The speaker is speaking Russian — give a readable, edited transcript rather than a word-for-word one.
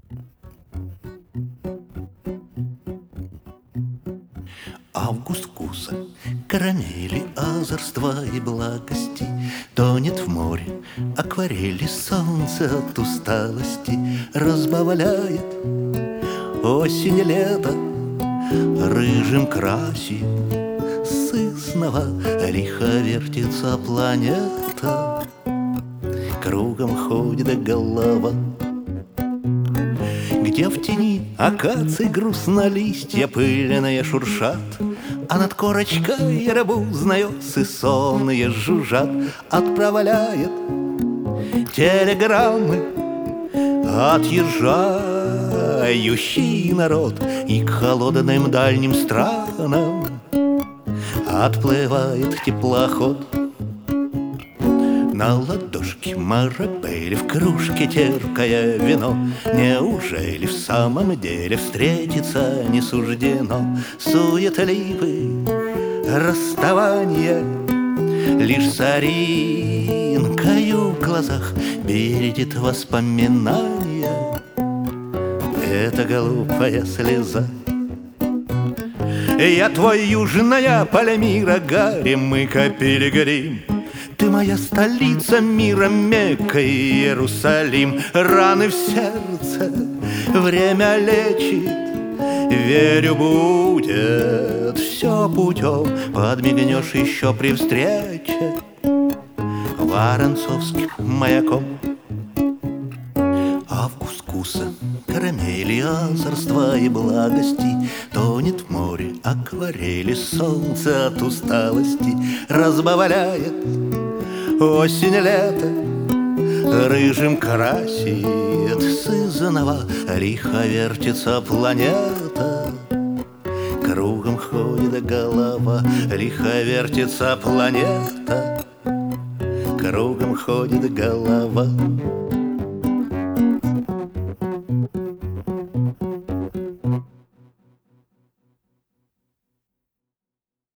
Август вкуса, карамели, озорства и благости тонет в море, акварели солнце от усталости разбавляет. Осень и лето рыжим красит, сызнова лихо вертится планета, кругом ходит голова. Где в тени акаций грустно листья пыльные шуршат, а над корочкой арбузной осы сонные жужжат, отправляет телеграммы отъезжающий народ, и к холодным дальним странам отплывает теплоход. На ладошке марабели, в кружке терпкое вино. Неужели в самом деле встретиться не суждено? Суетливы расставания, лишь соринкою в глазах бередит воспоминания эта глупая слеза. Я твой южная Пальмира, Горемыка, Пилигрим. Ты моя столица мира, Мекка и Иерусалим. Раны в сердце время лечит, верю, будет все путем. Подмигнешь еще при встрече воронцовским маяком. Август вкуса, карамели, озорства и благости тонет в море, акварели солнце от усталости разбавляет. Осень и лето рыжим красит, сызнова лихо вертится планета, кругом ходит голова. Лихо вертится планета, кругом ходит голова.